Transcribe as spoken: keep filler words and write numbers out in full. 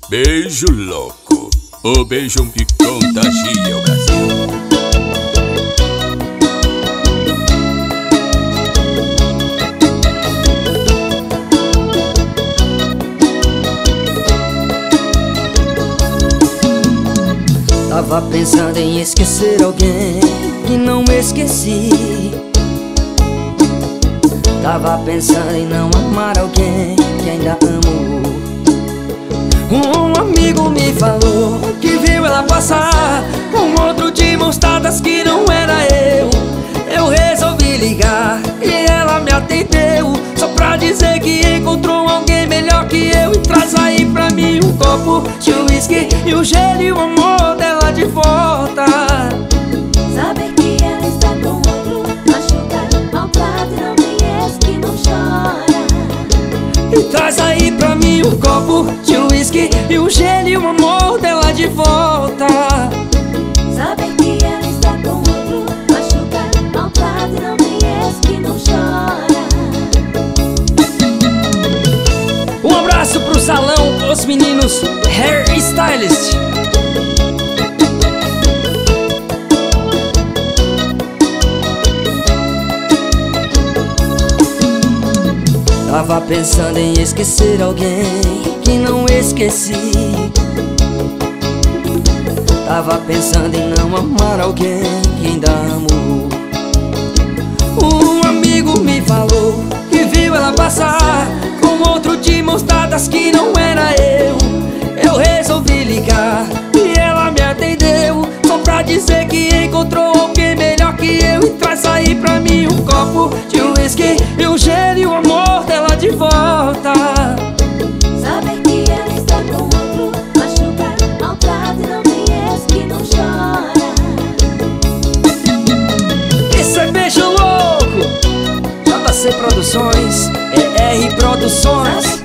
Beijo louco, o beijo que contagia o Brasil. Tava pensando em esquecer alguém que não esqueci. Tava pensando em não amar alguém que ainda amo. Um amigo me falou que viu ela passar com outro de mãos dadas que não era eu. Eu resolvi ligar e ela me atendeu, só pra dizer que encontrou alguém melhor que eu. E traz aí pra mim um copo de uísque e o gelo e o amor dela de volta. Saber que ela está com outro machuca, maltrata e não tem ex que não chora. E traz aí pra mim um copo de uísque e o gelo e o amor dela de volta. Saber que ela está com outro machuca, maltrata e não tem ex que não chora. Um abraço pro salão, os meninos Hair Stylist. Tava pensando em esquecer alguém que não esqueci. Tava pensando em não amar alguém que ainda amo. Um amigo me falou que viu ela passar com outro de mãos dadas que não era eu. Eu resolvi ligar e ela me atendeu, só pra dizer que encontrou alguém melhor que eu. E traz aí pra mim um copo de uísque e o gelo e o amor dela de volta. Saber que ela está com outro machuca, maltrata e não tem ex que não chora. Isso é beijo louco. J C Produções, E R Produções.